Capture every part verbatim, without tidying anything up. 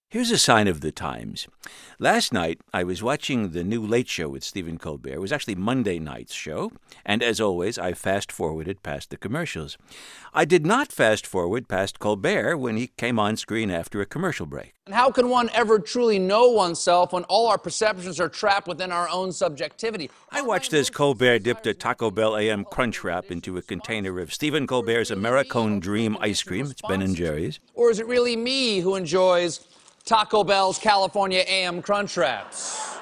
Here's a sign of the times. Last night, I was watching the new Late Show with Stephen Colbert. It was actually Monday night's show, and as always, I fast-forwarded past the commercials. I did not fast-forward past Colbert when he came on screen after a commercial break. And how can one ever truly know oneself when all our perceptions are trapped within our own subjectivity? I watched as Colbert dipped a Taco Bell A M Crunch Wrap into a container of Stephen Colbert's Americone Dream ice cream. It's Ben and Jerry's. Or is it really me who enjoys Taco Bell's California A M Crunch Wraps?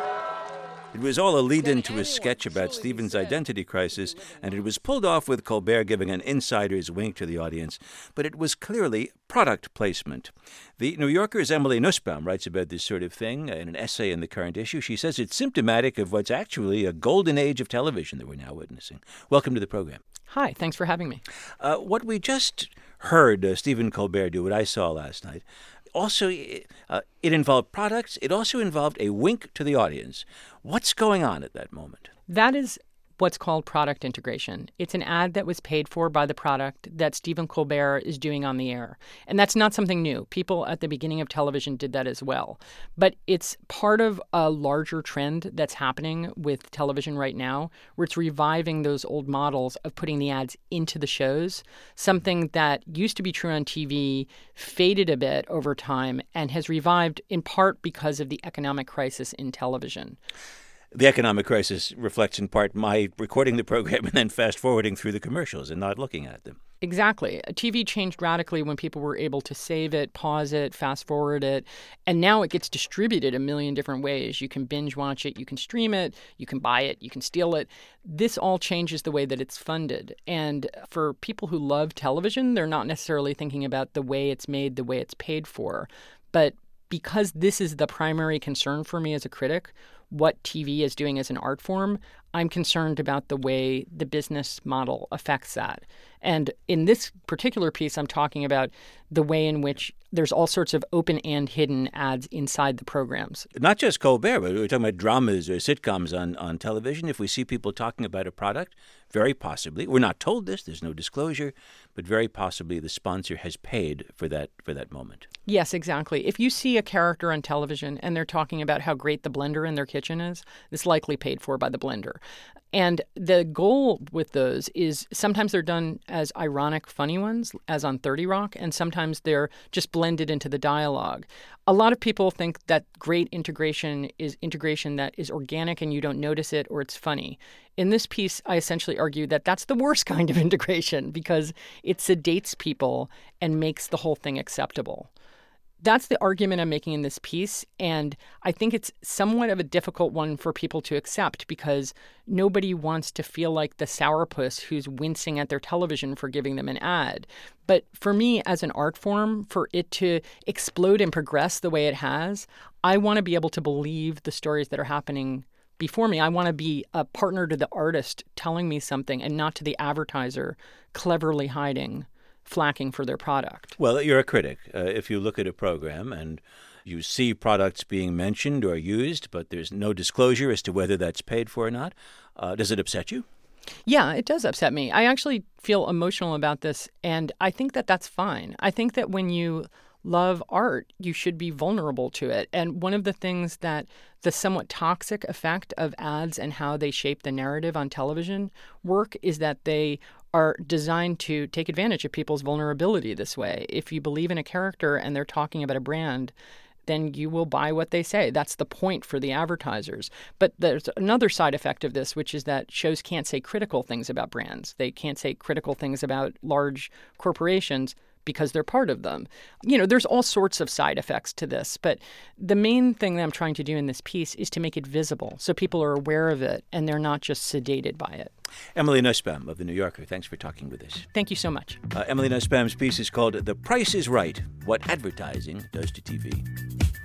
It was all a lead-in to a sketch about Stephen's identity crisis, and it was pulled off with Colbert giving an insider's wink to the audience. But it was clearly product placement. The New Yorker's Emily Nussbaum writes about this sort of thing in an essay in the current issue. She says it's symptomatic of what's actually a golden age of television that we're now witnessing. Welcome to the program. Hi, thanks for having me. Uh, what we just heard uh, Stephen Colbert do, what I saw last night, also, uh, it involved products. It also involved a wink to the audience. What's going on at that moment? That is what's called product integration. It's an ad that was paid for by the product that Stephen Colbert is doing on the air. And that's not something new. People at the beginning of television did that as well. But it's part of a larger trend that's happening with television right now, where it's reviving those old models of putting the ads into the shows, something that used to be true on T V, faded a bit over time, and has revived in part because of the economic crisis in television. The economic crisis reflects in part my recording the program and then fast-forwarding through the commercials and not looking at them. Exactly. T V changed radically when people were able to save it, pause it, fast-forward it, and now it gets distributed a million different ways. You can binge watch it, you can stream it, you can buy it, you can steal it. This all changes the way that it's funded. And for people who love television, they're not necessarily thinking about the way it's made, the way it's paid for. But because this is the primary concern for me as a critic, what T V is doing as an art form, I'm concerned about the way the business model affects that. And in this particular piece, I'm talking about the way in which there's all sorts of open and hidden ads inside the programs. Not just Colbert, but we're talking about dramas or sitcoms on, on television. If we see people talking about a product, very possibly, we're not told this, there's no disclosure, but very possibly the sponsor has paid for that for that moment. Yes, exactly. If you see a character on television and they're talking about how great the blender in their kitchen is, it's likely paid for by the blender. And the goal with those is sometimes they're done as ironic, funny ones, as on thirty Rock, and sometimes they're just blended into the dialogue. A lot of people think that great integration is integration that is organic and you don't notice it or it's funny. In this piece, I essentially argue that that's the worst kind of integration because it sedates people and makes the whole thing acceptable. That's the argument I'm making in this piece, and I think it's somewhat of a difficult one for people to accept because nobody wants to feel like the sourpuss who's wincing at their television for giving them an ad. But for me, as an art form, for it to explode and progress the way it has, I want to be able to believe the stories that are happening before me. I want to be a partner to the artist telling me something and not to the advertiser cleverly hiding flacking for their product. Well, you're a critic. Uh, if you look at a program and you see products being mentioned or used, but there's no disclosure as to whether that's paid for or not, uh, does it upset you? Yeah, it does upset me. I actually feel emotional about this, and I think that that's fine. I think that when you love art, you should be vulnerable to it. And one of the things that the somewhat toxic effect of ads and how they shape the narrative on television work is that they are designed to take advantage of people's vulnerability this way. If you believe in a character and they're talking about a brand, then you will buy what they say. That's the point for the advertisers. But there's another side effect of this, which is that shows can't say critical things about brands. They can't say critical things about large corporations because they're part of them. You know, there's all sorts of side effects to this, but the main thing that I'm trying to do in this piece is to make it visible so people are aware of it and they're not just sedated by it. Emily Nussbaum of The New Yorker, thanks for talking with us. Thank you so much. Uh, Emily Nussbaum's piece is called The Price is Right, What Advertising Does to T V.